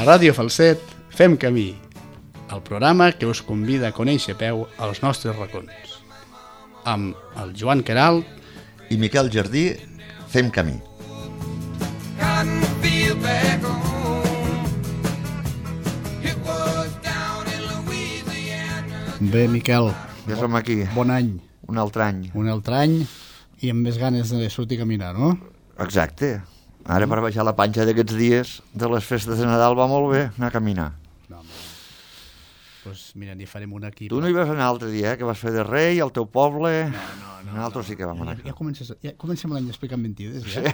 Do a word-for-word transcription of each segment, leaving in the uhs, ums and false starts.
Ràdio Falset fem camí, el programa que us convida a conèixer a peu els nostres racons. Amb el Joan Queralt i Miquel Jardí fem camí. Bé, Miquel, Ja som aquí, bon any, un altre any. un altre any i amb més ganes de sortir a caminar, no? Exacte. Ara per baixar la panxa d'aquests dies de les festes de Nadal va molt bé anar a caminar. No, home. Doncs mira, n'hi farem una aquí. Tu no hi vas anar l'altre dia, eh, que vas fer de rei al teu poble. No, no, no. Nosaltres sí que vam anar. Ja, ja, comences, ja comencem l'any explicant mentides, ja?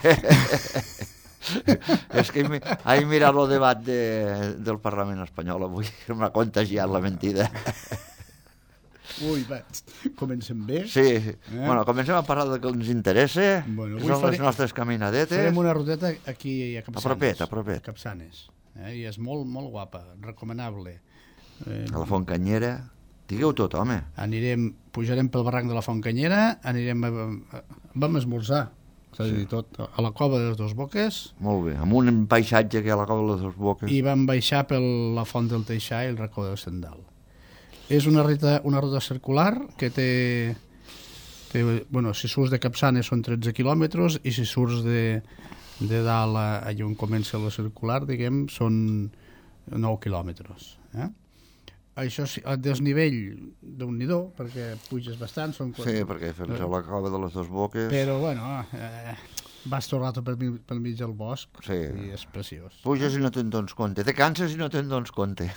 És que he, he mirat el debat de, del Parlament espanyol avui, que m'ha contagiat la mentida. Ui, va, comencem bé. Sí, sí. Eh? Bueno, comencem a parlar del que ens interessa, Bueno, que avui són faré- les nostres caminadetes. Farem una ruteta aquí a Capçanes. Apropet, apropet. A Capçanes. Eh? I és molt, molt guapa, recomanable. Eh, A la Fontcanyera. Digueu tot, home. anirem, pujarem pel barranc de la Fontcanyera, anirem a, a, vam esmorzar, s'ha de dir tot, a la cova de les Dos Boques, Molt bé. Amb un paisatge que hi ha a la cova de les Dos Boques. i vam baixar per la Font del Teixà i el racó del Sendal. És una ruta, una ruta circular que té, té, bueno, si surts de Capçanes són tretze quilòmetres i si surts de, de dalt a, allà on comença la circular, diguem, són nou quilòmetres. Eh? Això sí, el desnivell d'un nidó, perquè puges bastant, són Sí, perquè fem a la cova de les Dos Boques. però bueno, eh, vas tot el rato pel, mi- pel mig del bosc Sí. i és preciós. Puges i no te'n dones compte. Te canses i no te'n dones compte.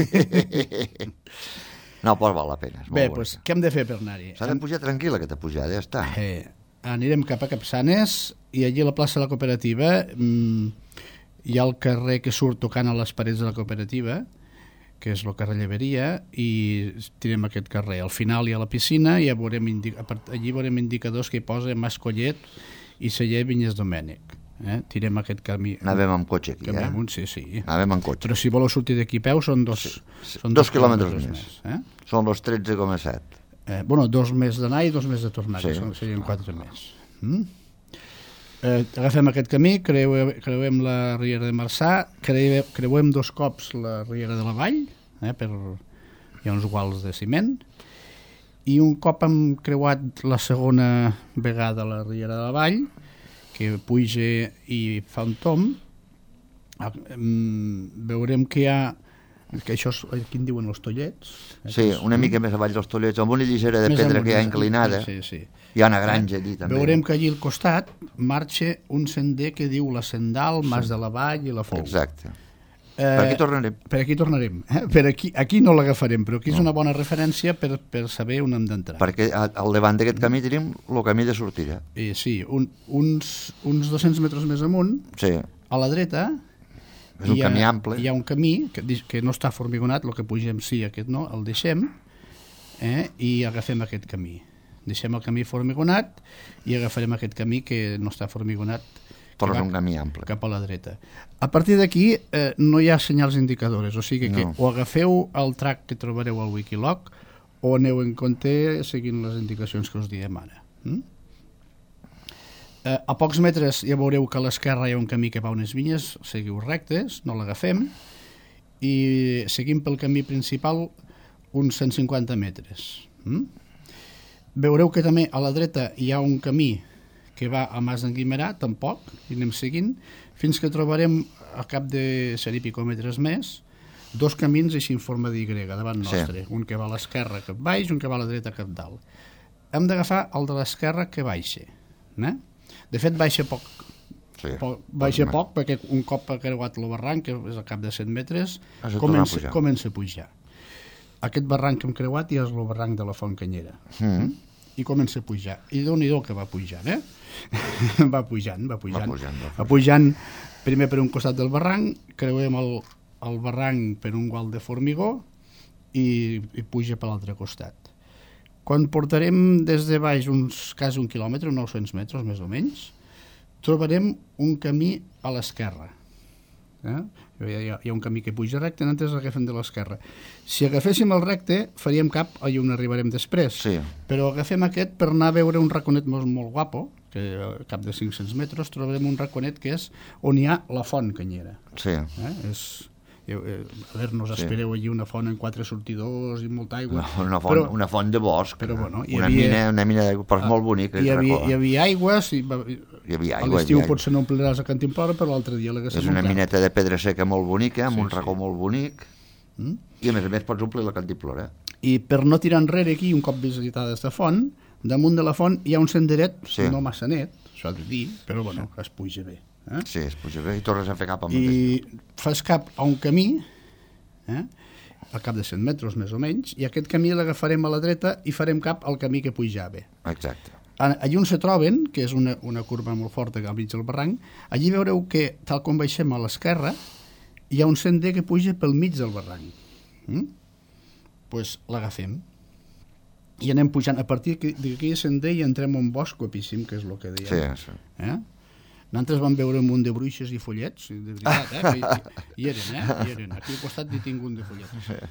No, però val la pena. És Bé, molt doncs, bonica. què hem de fer per anar-hi? S'ha de pujar tranquil·la aquesta pujada, ja està. Eh, anirem cap a Capçanes i allí a la plaça de la cooperativa mm, hi ha el carrer que surt tocant a les parets de la cooperativa, que és el carrer Lleveria, i tirem aquest carrer. Al final hi ha la piscina i ja veurem indi- a part- allí veurem indicadors que hi posa Mas Collet i Celler Vinyes Domènec. Eh? Tirem aquest camí. Anàvem amb cotxe aquí, camí eh? amunt, sí, sí. Anàvem amb cotxe. Però si voleu sortir d'aquí a peu són dos, sí. són Dos quilòmetres més. eh? Són els tretze coma set. Eh, bueno, dos més d'anar i dos més de tornar, Sí. que són, serien quatre més. Mm? Eh, agafem aquest camí, creuem, creuem la Riera de Marçà, creuem, creuem dos cops la Riera de la Vall, eh, per, hi ha uns guals de ciment, i un cop hem creuat la segona vegada la Riera de la Vall, que puja i fa un tom, ah, em, veurem que hi ha, que això és, aquí en diuen els tollets. eh, Sí, que és- una mica més avall dels Tollets, amb una lligera de Més pedra amunt, que hi ha més- inclinada. Sí, sí. Hi ha una granja allí, també. Veurem que allí al costat marxa un sender que diu la Sendal, Mas de la Vall i la Fou. Exacte. Eh, Per aquí tornarem. per aquí tornarem. Eh? Per aquí, aquí no l'agafarem, però aquí és una bona referència per, per saber on hem d'entrar. Perquè a- al davant d'aquest camí tenim el camí de sortida. Eh, sí, un, uns, uns dos-cents metres més amunt, Sí, a la dreta, és un hi ha, camí ample. hi ha un camí que, di- que no està formigonat, el que pugem sí, aquest no, el deixem, eh? i agafem aquest camí. Deixem el camí formigonat i agafarem aquest camí que no està formigonat, Però que és va un camí ample. cap a la dreta. A partir d'aquí eh, no hi ha senyals indicadores, o sigui que No. o agafeu el track que trobareu al Wikilog o aneu en compte seguint les indicacions que us diem ara. Mm? Eh, a pocs metres ja veureu que a l'esquerra hi ha un camí que va a unes vinyes, seguiu rectes, no l'agafem, i seguim pel camí principal uns cent cinquanta metres. Mm? Veureu que també a la dreta hi ha un camí que va a Mas d'en Guimerà, tampoc, i anem seguint, fins que trobarem, al cap de cent i pico metres més, dos camins així en forma d'Y davant Sí. nostre, un que va a l'esquerra cap baix i un que va a la dreta cap dalt. Hem d'agafar el de l'esquerra que baixa. Eh? De fet, baixa poc, Sí. poc, baixa poc perquè un cop ha creuat el barranc, que és al cap de cent metres, Has de tornar a comença, pujar. comença a pujar. Aquest barranc que hem creuat ja és el barranc de la Fontcanyera. Mm. I comença a pujar. I Déu-n'hi-do que va pujant, eh? va pujant, va pujant. Va pujant, va va pujant primer per un costat del barranc, creuem el, el barranc per un gual de formigó i, i puja per l'altre costat. Quan portarem des de baix uns quasi un quilòmetre, nou-cents metres més o menys, trobarem un camí a l'esquerra. Eh? Hi, ha, hi ha un camí que puja recte, nosaltres agafem de l'esquerra. Si agaféssim el recte, faríem cap allà on arribarem després. Sí. Però agafem aquest per anar a veure un raconet molt, molt guapo, que al cap de cinc-cents metres trobarem un raconet que és on hi ha la Font Canyera. Sí. Eh? És, a veure, no us Sí. espereu allí una font amb quatre sortidors i molta aigua. No, una, font, però, una font de bosc, però, bueno, hi una, havia- mina, una mina d'aigua, però és molt bonic. hi, havia, racó. hi havia aigües, i, va- Hi havia a aigua, l'estiu hi havia potser no ompliràs a Cantimplora, però l'altre dia l'hagués És una omplert. mineta de pedra seca molt bonica, amb Sí, un sí. racó molt bonic, Mm? i a més a més pots omplir la cantimplora. I per no tirar enrere aquí, un cop visitada aquesta font, damunt de la font hi ha un senderet, Sí. no massa net, s'ha de dir, però bueno, es puja bé. Eh? Sí, es puja bé i tornes a fer cap al I mateix. fas cap a un camí, eh? al cap de cent metres més o menys, i aquest camí l'agafarem a la dreta i farem cap al camí que pujava. Exacte. Allí on se troben, que és una, una curva molt forta al mig del barranc, allí veureu que, tal com baixem a l'esquerra, hi ha un sender que puja pel mig del barranc. Mm? Pues l'agafem i anem pujant. A partir d'aquí sender i entrem en un bosc guapíssim, que és el que dèiem. Sí, sí. Eh? Nosaltres vam veure un munt de bruixes i follets, de veritat, eh? que hi, hi eren, eh? Hi eren. Aquí al costat n'hi tinc un de follets.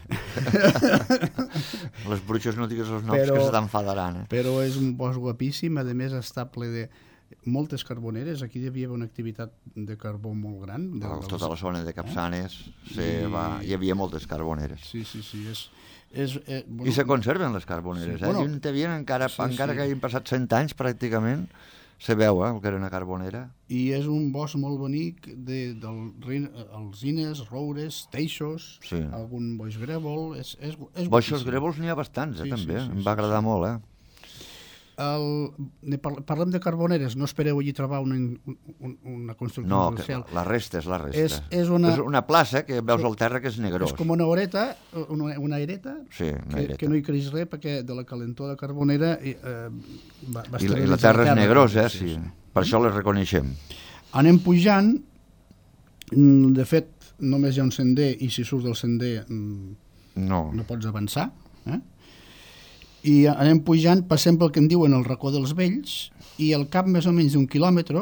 Les bruixes no digues els noms Però- que se t'enfadaran. Eh? Però és un bosc guapíssim, a més està ple de moltes carboneres. Aquí hi havia una activitat de carbó molt gran. De, A dels- tota la zona de Capçanes sí, I- va, hi havia moltes carboneres. Sí, sí, sí. És, és, eh, I se conserven les carboneres. Sí, eh? bueno, Bueno, te havien encara, sí, encara sí. que hagin passat cent anys pràcticament, se veu eh, el que era una carbonera. I és un bosc molt bonic de, del, rin- alzines, roures, teixos, Sí. algun boix grèvol. És, és, és Boixos guapíssim. grèvols n'hi ha bastants, eh, Sí, també. sí, sí, em sí, va agradar sí. molt, eh? El, ne parl- parlem de carboneres, no espereu allí trobar una, un, una construcció No, que, industrial. la resta és la resta. És- és una- és una plaça que veus Sí. al terra que és negrós. És com una horeta, una, una aireta, Sí, una que, aireta. que no hi creix res perquè de la calentor de carbonera eh, va, va I, la, I la esterilitzar terra és negrosa, eh? sí, Sí. sí. Per això les reconeixem. Anem pujant, mm, de fet només hi ha un sender i si surts del sender mm, No. no pots avançar, eh? I anem pujant, passem pel que en diuen el racó dels vells i al cap més o menys d'un quilòmetre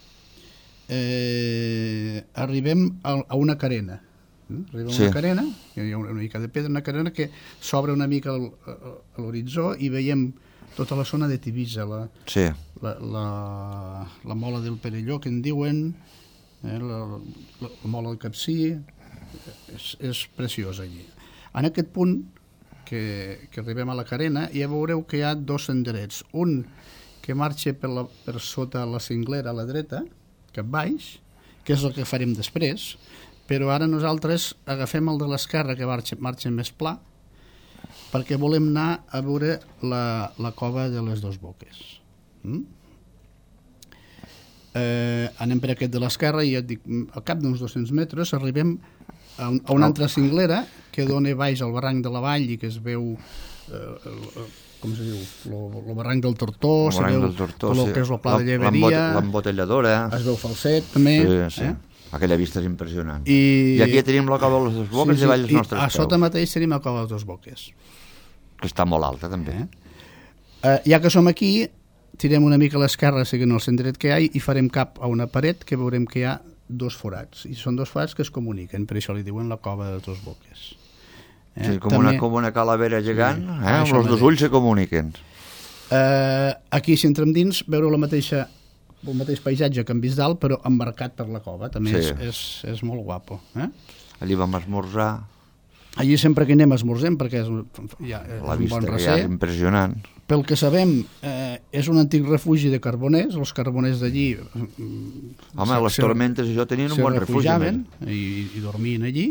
eh, arribem a, a una carena. Eh? Arribem Sí. a una carena, hi ha una mica de pedra, una carena que s'obre una mica al- a, a l'horitzó i veiem tota la zona de Tivissa, la, Sí. la, la, la mola del Perelló, que en diuen, eh, la, la, la mola del Capcí, és, és preciós allí. En aquest punt, que, que arribem a la carena, ja veureu que hi ha dos senderets. Un que marxa per, la, per sota la cinglera a la dreta, cap baix, que és el que farem després, però ara nosaltres agafem el de l'esquerra, que marxa, marxa més pla, perquè volem anar a veure la, la cova de les dos boques. Mm? Eh, anem per aquest de l'esquerra i ja et dic, al cap d'uns dos-cents metres arribem a, un, a una altra cinglera que dona baix al barranc de la vall i que es veu eh, el, el, com se diu, el barranc del Tortó, El se barranc veu del Tortó, tot el sí. que és el pla de L'em- lleveria, l'embot- L'embotelladora. es veu Falset també, Sí, sí. eh? Aquella vista és impressionant. I, I aquí tenim la cova de les dues boques sí, i davall els i nostres a peus. sota mateix tenim la cova de les dos boques. Que està molt alta, també. Eh? Eh, ja que som aquí, tirem una mica a l'esquerra seguint el senderet que hi ha i farem cap a una paret que veurem que hi ha dos forats. I són dos forats que es comuniquen, per això li diuen la cova de les dos boques. Eh? Sí, com, una, com una calavera gegant, Sí. eh? Ah, amb això els dos mateix. ulls se comuniquen. Eh, aquí, si entrem dins, veureu la mateixa, el mateix paisatge que hem vist dalt, però embarcat per la cova. També Sí. és, és, és molt guapo. Eh? Allí vam esmorzar, Allí sempre que anem esmorzem, perquè és, ja, és la un vista bon que hi ha recer. és impressionant. Pel que sabem, eh, és un antic refugi de carboners. Els carboners d'allí mm, Home, se- les se- tormentes i això tenien un se bon refugi. refugiaven més. i, i dormien allí.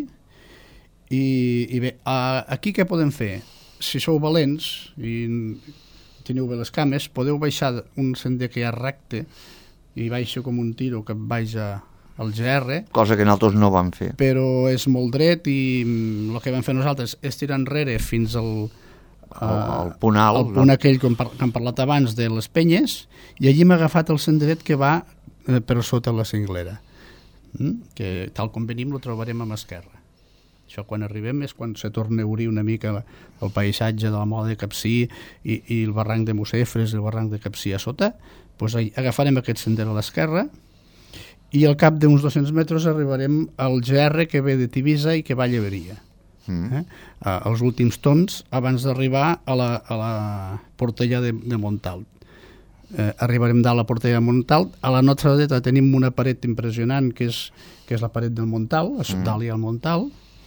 I, i bé, a, aquí què podem fer? Si sou valents i teniu bé les cames, podeu baixar un sender que hi ha recte i baixa com un tiro cap baix a, al G R, Cosa que nosaltres no vam fer. però és molt dret i mm, el que vam fer nosaltres és tirar enrere fins al, El, el punt alt. el punt aquell que hem, par que hem parlat abans de les penyes, i allí hem agafat el senderet que va eh, per sota la cinglera, mm? que tal com venim lo trobarem a mà esquerra. Això quan arribem és quan se torna a obrir una mica el paisatge de la mola de Capcí i, i el barranc de Mussefres i el barranc de Capcí a sota. Doncs agafarem aquest sender a l'esquerra i al cap d'uns dos-cents metres arribarem al G R que ve de Tivissa i que va a Lleveria. Mm. Eh? Uh, els últims tons abans d'arribar a la, a la Portella de, de Montalt. Eh, arribarem dalt a la Portella de Montalt. A la nostra dreta tenim una paret impressionant que és, que és la paret del Montalt, a Mm. dalt hi ha el Montalt,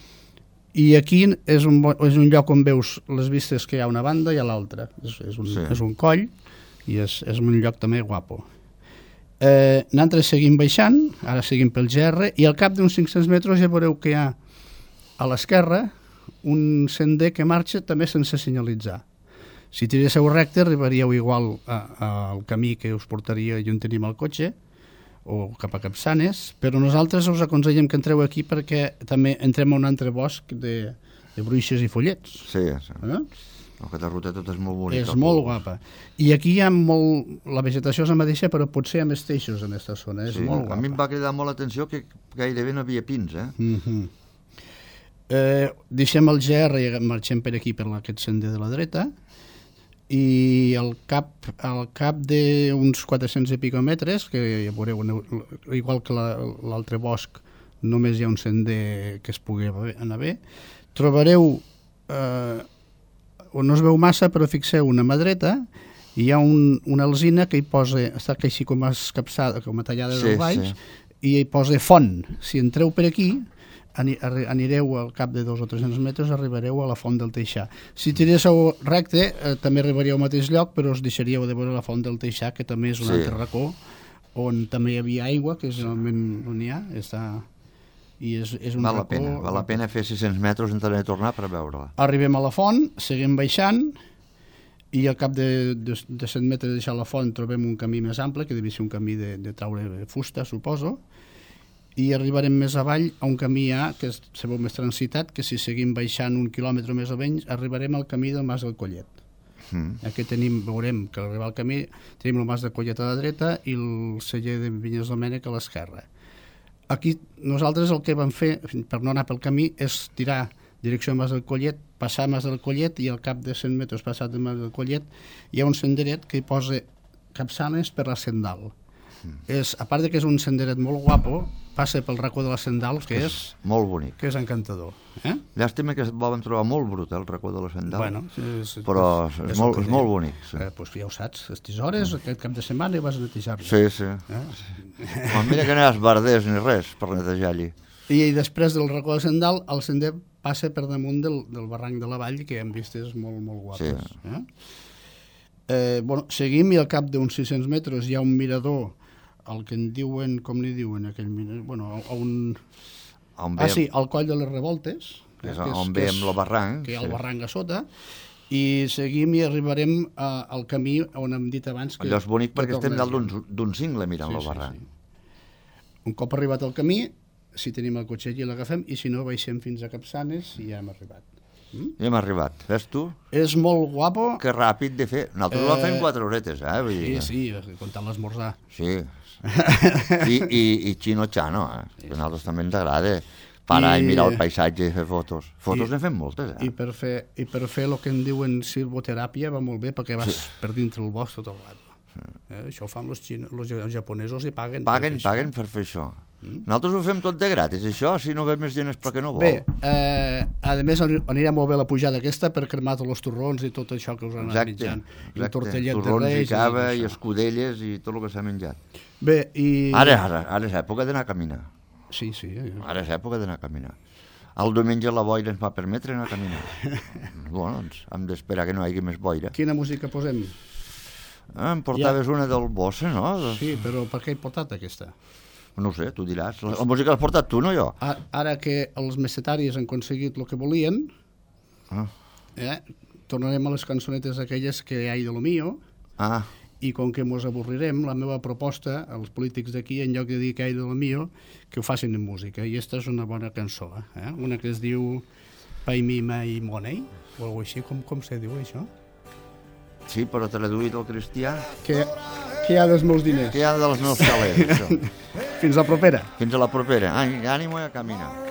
I aquí és un, bo, és un lloc on veus les vistes que hi ha a una banda i a l'altra. És, és, un, sí. és un coll i és, és un lloc també guapo. Eh, nosaltres seguim baixant, ara seguim pel G R, i al cap d'uns cinc-cents metres ja veureu que hi ha a l'esquerra un sender que marxa també sense senyalitzar. Si tiréssiu recte arribaríeu igual a, a, al camí que us portaria on tenim el cotxe, o cap a Capçanes, però nosaltres us aconsellem que entreu aquí perquè també entrem a un altre bosc de, de bruixes i follets. Sí, sí. Eh? Aquesta ruta tot és molt bonica. És molt guapa. I aquí hi ha molt... La vegetació és la mateixa, però potser hi ha més teixos en aquesta zona. És sí, molt guapa. A mi em va cridar molt l'atenció que gairebé no havia pins, eh? Mm-hmm. eh deixem el G R i marxem per aquí, per aquest sender de la dreta, i al cap, al cap d'uns quatre-cents i pico metres, que ja veureu, igual que l'altre bosc, només hi ha un sender que es pugui anar bé, trobareu, eh, on no es veu massa, però fixeu una mà dreta, hi ha un, una alzina que hi posa, està així com escapçada, com a tallada sí, del baix, sí. I hi posa font. Si entreu per aquí, anireu al cap de dos o tres-cents metres, arribareu a la font del Teixà. Si tiréssiu recte, eh, també arribaríeu al mateix lloc, però us deixaríeu de veure la font del Teixà, que també és un sí. altre racó, on també hi havia aigua, que és realment on hi ha, està... I és, és un val racó... la pena, val la pena fer sis-cents metres en tenir de tornar per veure-la. Arribem a la font, seguim baixant, i al cap de, de, de cent metres de deixar la font trobem un camí més ample, que devia ser un camí de, de traure fusta, suposo, i arribarem més avall a un camí A, que és, se veu més transitat, que si seguim baixant un quilòmetre més o menys, arribarem al camí del Mas del Collet. Mm. Aquí tenim, veurem que al arribar al camí tenim el Mas del Collet a la dreta i el celler de Vinyes Domènec a l'esquerra. Aquí nosaltres el que vam fer, per no anar pel camí, és tirar direcció al Mas del Collet, passar al Mas del Collet, i al cap de cent metres passat del Mas del Collet hi ha un senderet que hi posa Capçanes per la Sendal. Mm. És, a part de que és un senderet molt guapo, passa pel racó de la Sendal, que és, és molt bonic, que és encantador. Eh? Llàstima que el vam trobar molt brut, eh, el racó de la Sendal, bueno, és, però és, és, és, molt, és molt bonic. Sí. Eh, pues ja ho saps, les tisores, mm. aquest cap de setmana hi vas a netejar-les. Sí, sí. Eh? Però mira que no hi ha esbarders ni res per netejar allí. I després del racó de la Sendal, el sender passa per damunt del, del barranc de la Vall, que hem vistes molt, molt guapes. Sí. Eh? Eh, bueno, seguim i al cap d'uns sis-cents metres hi ha un mirador, el que en diuen, com li diuen aquell mirador, bueno, a un... On ah, sí, al Coll de les Revoltes, que és, que és, on veiem el barranc, que hi ha el sí. barranc a sota, i seguim i arribarem a, al camí on hem dit abans que... Allò és bonic perquè estem dalt d'un cingle mirant sí, el barranc. Sí, sí. Un cop arribat al camí, si tenim el cotxe allí l'agafem, i si no baixem fins a Capçanes i ja hem arribat. Mm? Ja hem arribat, ves tu? És molt guapo. Que ràpid de fer. Nosaltres eh... ho fem quatre horetes, eh? Vull dir sí, que... sí, comptant l'esmorzar. Sí, I, i, i Chino Chano, eh? Sí. Que a nosaltres també ens agrada parar i, i mirar el paisatge i fer fotos. Fotos n'hem fet moltes, eh? I per fer, i per fer el que en diuen silvoteràpia va molt bé, perquè vas sí. per dintre el bosc tot el rato. Sí. Eh? Això ho fan els, xino, els japonesos i paguen. Paguen, per paguen per fer això. Mm? Nosaltres ho fem tot de gratis, això, si no ve més gent és perquè no vol. Bé, eh, a més anirà molt bé la pujada aquesta per cremar tots els torrons i tot això que us han anat menjant. Exacte, tortellet torrons de reis, i cava i, i escudelles i tot el que s'ha menjat. Bé, i... Ara, ara, ara és època d'anar a caminar. Sí, sí. Ara és època d'anar a caminar. El diumenge la boira ens va permetre anar a caminar. Bueno, doncs hem d'esperar que no hi hagi més boira. Quina música posem? Ah, em portaves ja. una del Bossa, no? Sí, però per què he portat aquesta? No ho sé, tu diràs. La, la música l'has portat tu, no jo? Ara que els mesetaris han aconseguit el que volien, ah. eh, tornarem a les cançonetes aquelles que hi ha de lo mío, ah. i com que mos avorrirem, la meva proposta als polítics d'aquí, en lloc de dir que hi ha de lo mío, que ho facin en música. I aquesta és una bona cançó, eh? Una que es diu Pay Me My Money, o alguna així, com, com se diu això? Sí, però traduït al cristià... Que, que hi ha dels meus diners. Que hi ha dels meus calés, això. Fins la propera. Fins a la propera. Ànimo a caminar.